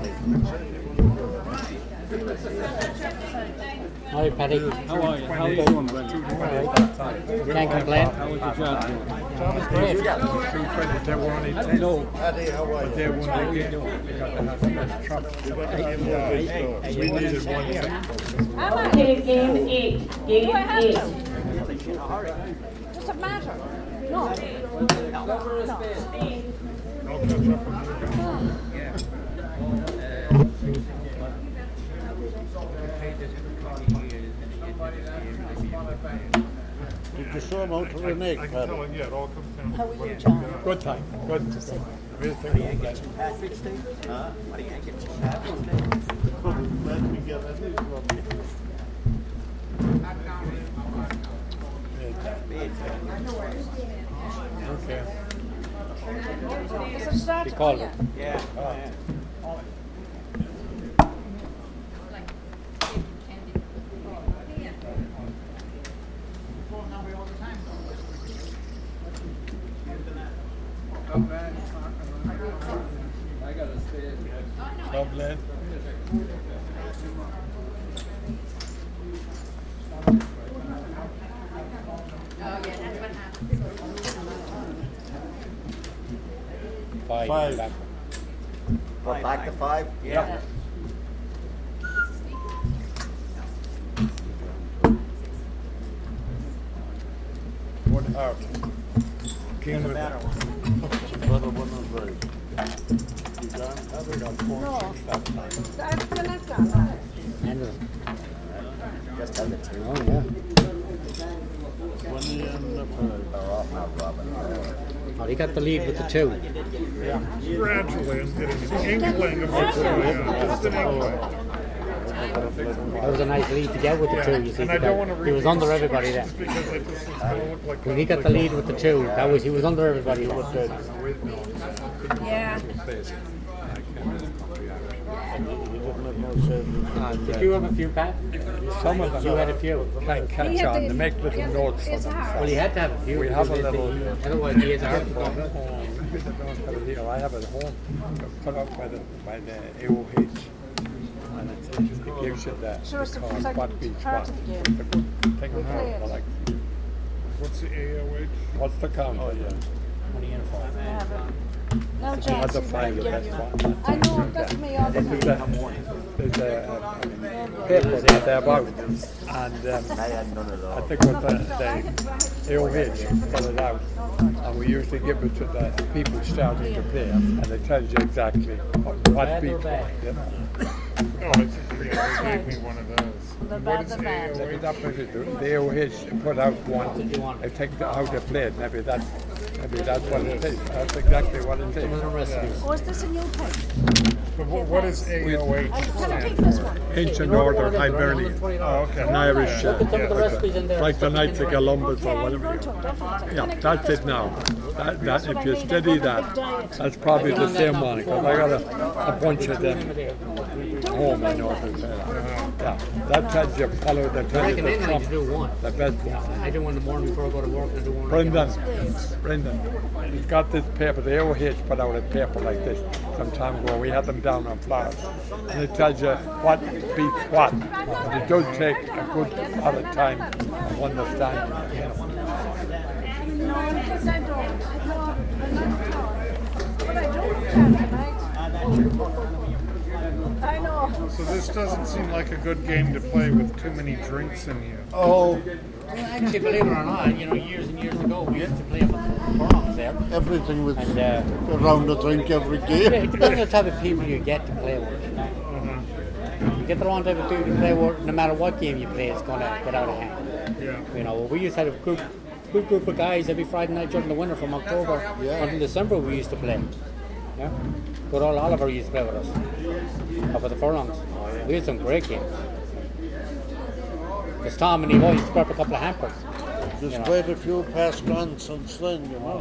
M: Hi, Paddy.
N: How are you? How are you doing, Brendan?
M: Can't complain.
N: How was your job doing?
M: Job is great.
A: They were only 10.
N: No.
A: But they won the game. They got to have the best chops. We needed one.
P: Okay, game 8. Game 8.
J: Does it matter? No.
A: I'll catch up on
H: Did you show them how to remake?
A: I can tell it, yeah, it all comes down.
I: How are you, John?
A: Good time. Good.
N: What do you get your package, Steve? Huh? What do you get your package,
H: Let me get it.
A: Okay.
J: Is it started?
M: He called
J: Yeah.
M: it.
N: Yeah.
A: Dublin.
H: Five.
M: Back.
N: What, back to 5?
A: Yeah. One out. King with
H: Brother, one of those. You done?
A: I got 4
I: No.
A: 6 that time.
I: That's the next one.
M: End of it.
N: Just have the 2.
M: Oh, yeah.
H: When you end up
N: They're off now, Robin.
M: Oh, he got the lead with the 2.
A: Yeah. Gradually, I'm getting an inkling of what's going on. Just an inkling.
M: That was a nice lead to get with the 2. You see,
A: And I don't want to
M: he was under everybody then.
A: because I just it's gonna look like
M: When he got the lead with the 2, that was he was under everybody. It was good.
J: Yeah.
M: Did you have a few, Pat?
O: Some of them
M: You had a few.
O: can catch on. They make little notes for themselves.
M: Well, he had to have a few.
O: We have a
M: because
O: little.
M: Otherwise, he has a hard
O: I have it at home, put up by the AOH, and it gives you that.
I: Sure, it's
O: because
I: like
O: what beats
I: part
O: what.
I: of the game.
O: It's a good thing to
I: Play
O: know.
I: it.
O: Like,
A: What's the AOH?
O: what's the count? Oh, yeah.
M: What are you in for?
I: No,
O: What's
I: John.
O: the 5 the best one?
I: I know, that's me all the
O: There's
I: time.
O: a paper that they're about, and
N: I had none of
O: I
N: those.
O: think what the AOH put it out, and we usually give it to the people starting to play, and it tells you exactly what beats what. You know.
A: Oh, I think they gave me one of those. And what is
O: Maybe
A: AOH?
O: that was it. The AOH put out one. I think how they played. Maybe that's what it is. That's exactly what it is.
I: Oh, is this a new pen?
A: But what is AOH?
I: Can I take this one?
O: Ancient Order Hibernian.
A: Oh, okay.
O: An Irish,
M: Yeah.
O: like the Knights of Columbus or
I: Yeah, I'm
O: whatever.
I: going to, definitely.
O: Yeah, that's it now. That if you study that, that's probably the same one. Because I got a bunch of them home in order to say that. Yeah, that tells you follow the
M: I reckon
O: the
M: then I
O: Trump,
M: need to do one.
O: the best one.
M: I do one in the morning before I go to work and I do one.
O: Brendan, he's got this paper. The AOH put out a paper like this some time ago. We had them down on flowers, and it tells you what beats what. And it does take a good lot of time of understanding. You know.
I: No, because I don't. No, I'm not tall. But I don't can tonight. I know.
A: So this doesn't seem like a good game to play with too many drinks in you.
H: Oh,
M: Actually, believe it or not, years and years ago, we used to play up at the forums there.
H: everything was
M: And
H: around the drink every
M: it
H: game.
M: depends on the type of people you get to play with. You get the wrong type of people to play with, no matter what game you play, it's going to get out of hand.
A: Yeah.
M: You know, we used to have a good group of guys every Friday night during the winter from October until December we used to play. Yeah. Good old Oliver used to play with us up at the furlongs. We had some great games. Because Tom and he always used to put up a couple of hampers.
H: There's quite a few passed on since then, you know.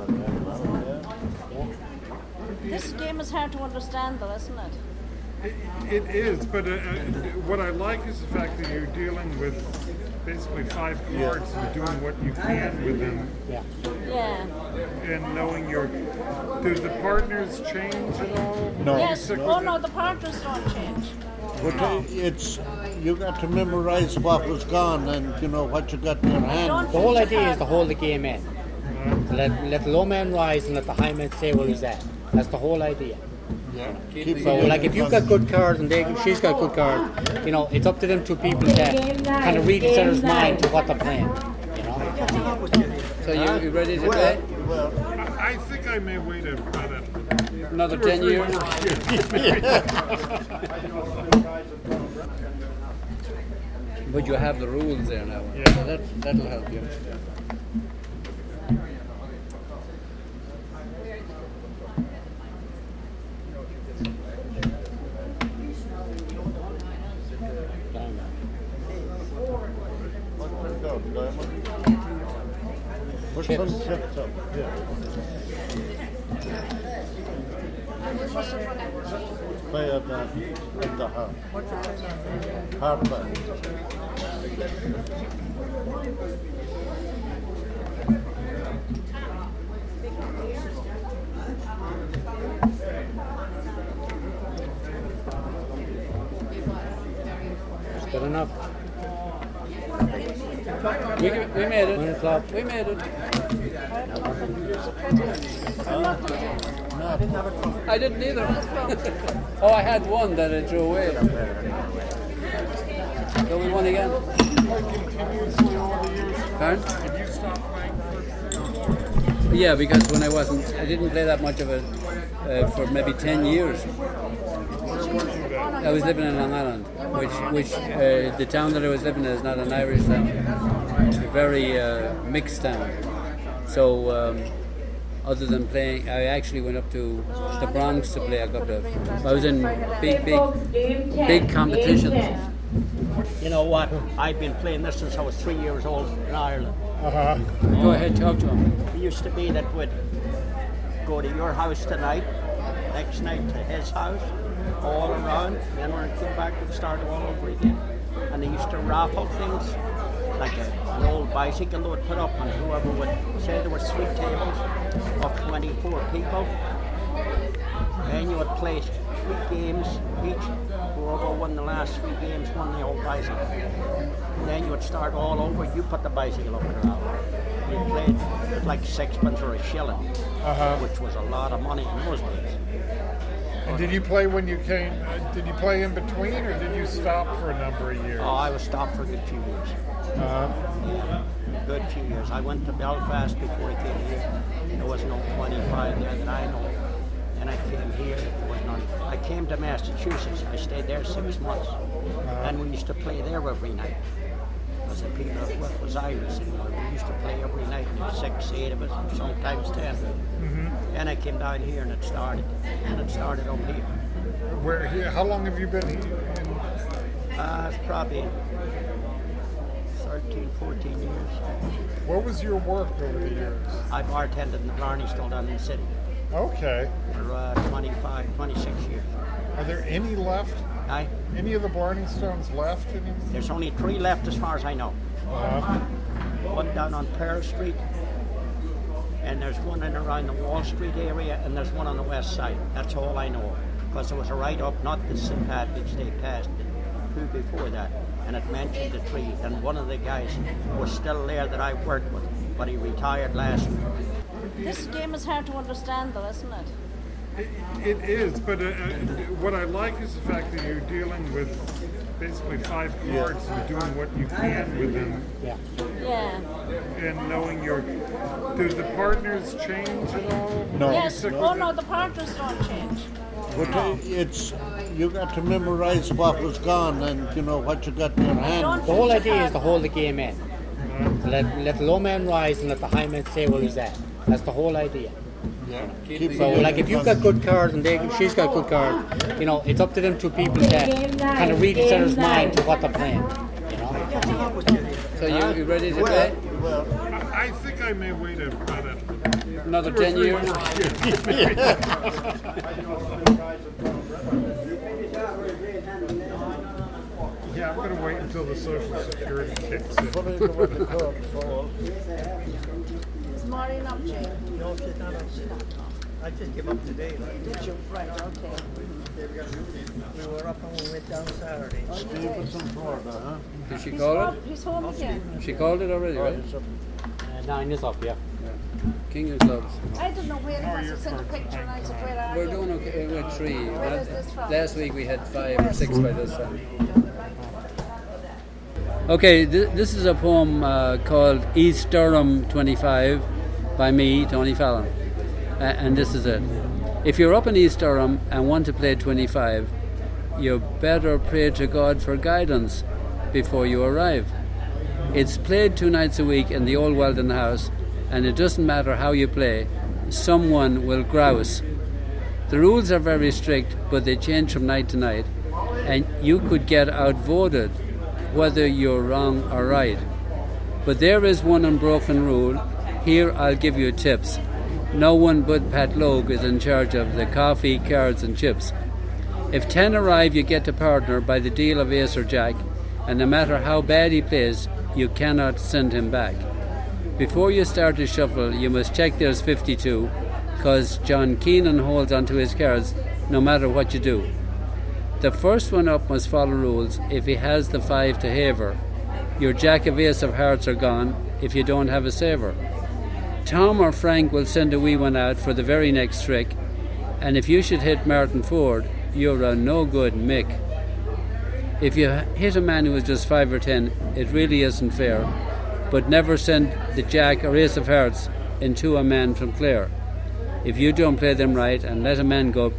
J: This game is hard to understand, though, isn't it?
A: It is, but what I like is the fact that you're dealing with basically 5 cards and doing what you can with them.
M: Yeah.
J: Yeah.
A: And knowing your... Does the partners change at all?
H: No.
J: Yes. Oh no, the partners don't change.
H: But it's, you got to memorize what was gone and, you know, what you got in your hand.
M: The whole idea is to hold the game in. Let the low man rise and let the high man stay where he's at. That's the whole idea.
H: Yeah.
M: So, like, if you've got good cards and she's got good cards, you know, it's up to them two people to kind of read each other's mind to what they're playing. You know.
G: So you ready to play?
A: Well, I think I may wait
G: another 10 years. But you have the rules there now.
A: Yeah.
G: So that'll help you.
H: Chips. Play at the heart. Harper.
M: It's good enough.
G: We made it. We made it. I didn't either. Oh, I had one that I threw away. So we won again. Pardon? Yeah, because when I didn't play that much of it for maybe 10 years. I was living in Long Island, which the town that I was living in is not an Irish town. It's a very mixed town. So other than playing, I actually went up to the Bronx to play a couple of. I was in big competitions.
N: You know what? I've been playing this since I was 3 years old in Ireland.
G: Go ahead, talk to him.
N: It used to be that we'd go to your house tonight, next night to his house, all around, then we'd come back and start all over again. And they used to raffle things, like an old bicycle they would put up, and whoever would say there were 3 tables of 24 people, and you would play 3 games each. Whoever won the last 3 games won the old bicycle. Then you would start all over. You put the bicycle over the rail. You played like 6pence or a shilling, which was a lot of money in those days.
A: And did you play when you came? Did you play in between, or did you stop for a number of years?
N: Oh, I was stopped for a good few years. Yeah, good few years. I went to Belfast before I came here. There was no 25 there that I know. And I came here. There was none. I came to Massachusetts. I stayed there 6 months. And we used to play there every night. Because the people that was Irish. We used to play every night. And there were 6, 8 of us, sometimes 10. And I came down here and it started. And it started over here.
A: Where? How long have you been here?
N: It's probably 13, 14 years.
A: What was your work over the years?
N: I bartended in the Blarney Store down in the city.
A: Okay.
N: For 25, 26 years.
A: Are there any left?
N: Aye.
A: Any of the Blarney Stones left anymore?
N: There's only 3 left as far as I know. One down on Pearl Street, and there's one in around the Wall Street area, and there's one on the west side. That's all I know. Because there was a write-up, not the St. Patrick's Day passed, but 2 before that, and it mentioned the 3, and one of the guys was still there that I worked with, but he retired last week.
J: This game is hard to understand, though, isn't it?
A: It is, but what I like is the fact that you're dealing with basically 5 cards and doing what you can with them.
J: Yeah.
A: And knowing your... Do the partners change at all?
H: No.
J: Yes. Oh no, the partners don't change.
H: But it's, you got to memorize what was gone and, you know, what you got in your hand.
M: The whole idea is to hold the game in. Let the low man rise and let the high man stay where he's at. That's the whole idea. Yeah. So, like, if you've got good cards and she's got good cards, you know, it's up to them two people to kind of read each other's mind to what they're playing. You know.
G: So you ready to play?
A: I think I may wait
G: another 10 years.
A: Yeah, I'm going to wait until the Social Security kicks in.
J: Is Maureen up, Jane?
N: No, she's not up. I just give up today.
J: Did you? Right, okay.
N: We were up and we went down Saturday.
E: Stevenson, Florida, huh?
G: Did she call it?
J: He's home again.
G: She called it already, right?
M: 9 is up, yeah.
G: King of clubs.
J: I don't know where it was. He sent a picture and I said, where are
G: We're
J: you?
G: doing okay. We had 3.
J: Where is this from?
G: Last week we had 5 or 6 by this time. Okay, this is a poem called East Durham 25 by me, Tony Fallon. And this is it. If you're up in East Durham and want to play 25, you better pray to God for guidance before you arrive. It's played 2 nights a week in the old Weldon House, and it doesn't matter how you play, someone will grouse. The rules are very strict, but they change from night to night, and you could get outvoted whether you're wrong or right. But there is one unbroken rule. Here I'll give you tips. No one but Pat Logue is in charge of the coffee, cards and chips. If 10 arrive, you get a partner by the deal of ace or jack, and no matter how bad he plays, you cannot send him back. Before you start to shuffle, you must check there's 52, cause John Keenan holds onto his cards no matter what you do. The first one up must follow rules if he has the 5 to haver. Your jack of ace of hearts are gone if you don't have a saver. Tom or Frank will send a wee one out for the very next trick, and if you should hit Martin Ford, you're a no good Mick. If you hit a man who is just 5 or 10, it really isn't fair, but never send the jack or ace of hearts into a man from Clare. If you don't play them right and let a man go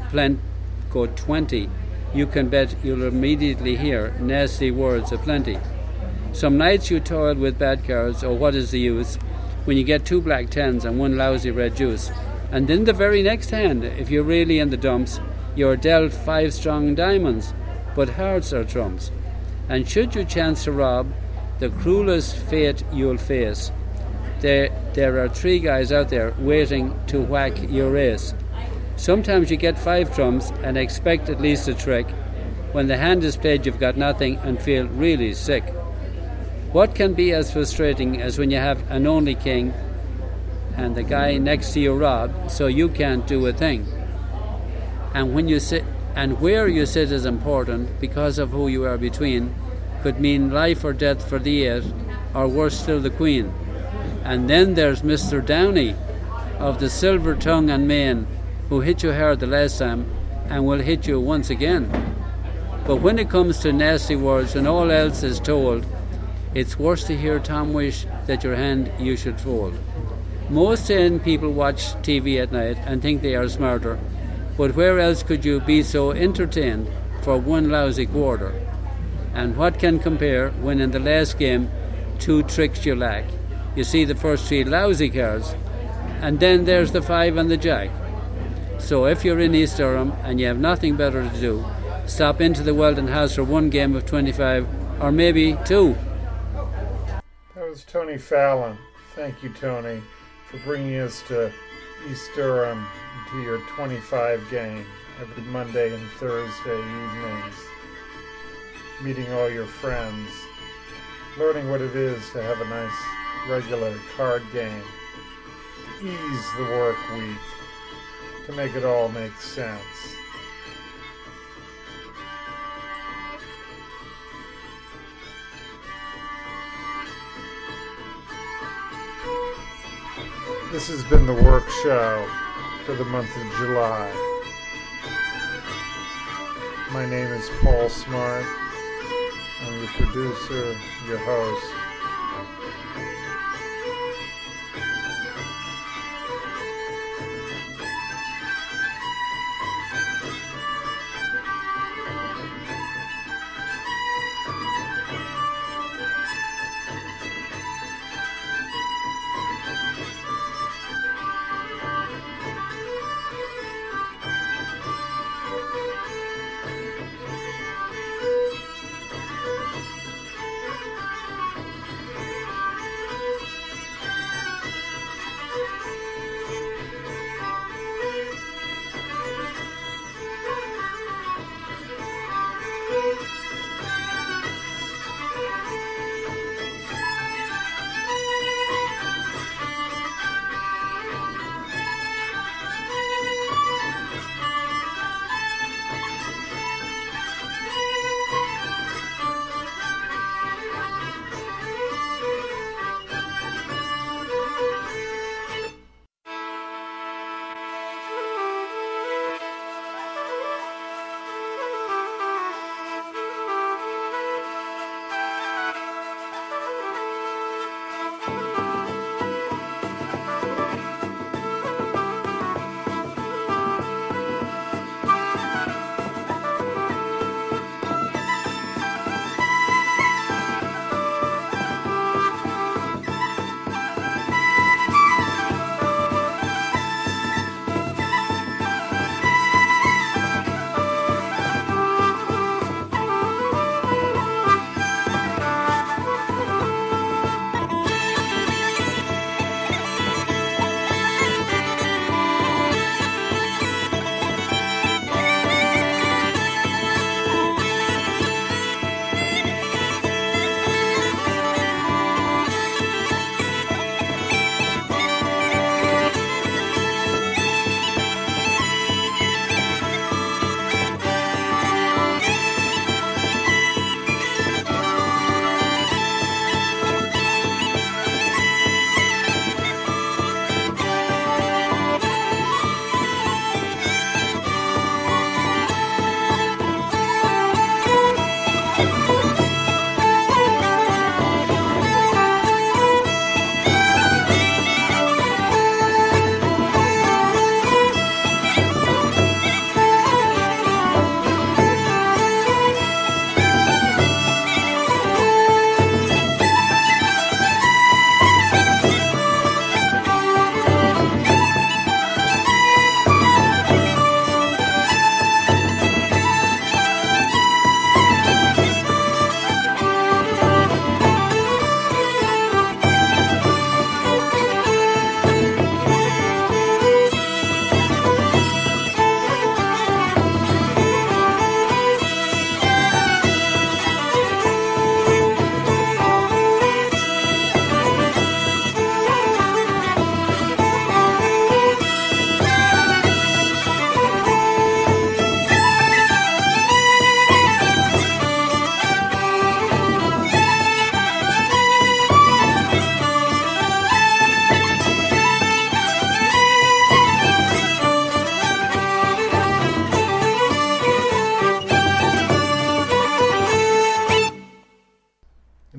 G: 20, you can bet you'll immediately hear nasty words aplenty. Some nights you toil with bad cards, or what is the use, when you get 2 black 10s and 1 lousy red deuce. And in the very next hand, if you're really in the dumps, you're dealt 5 strong diamonds, but hearts are trumps. And should you chance to rob, the cruelest fate you'll face. There are 3 guys out there waiting to whack your ace. Sometimes you get 5 trumps and expect at least a trick. When the hand is played, you've got nothing and feel really sick. What can be as frustrating as when you have an only king and the guy next to you robbed, so you can't do a thing? And when you sit and where you sit is important because of who you are between, could mean life or death for the 8, or worse still the queen. And then there's Mr. Downey of the silver tongue and mane, who hit you hard the last time and will hit you once again. But when it comes to nasty words and all else is told, it's worse to hear Tom wish that your hand you should fold. Most sane people watch TV at night and think they are smarter, but where else could you be so entertained for 1 lousy quarter? And what can compare when in the last game 2 tricks you lack? You see the first 3 lousy cards, and then there's the 5 and the jack. So if you're in East Durham and you have nothing better to do, stop into the Weldon House for 1 game of 25, or maybe 2.
A: That was Tony Fallon. Thank you, Tony, for bringing us to East Durham to your 25 game every Monday and Thursday evenings. Meeting all your friends, learning what it is to have a nice regular card game, to ease the work week, to make it all make sense. This has been the work show for the month of July. My name is Paul Smart. I'm your producer, your host.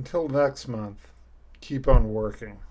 A: until next month, keep on working.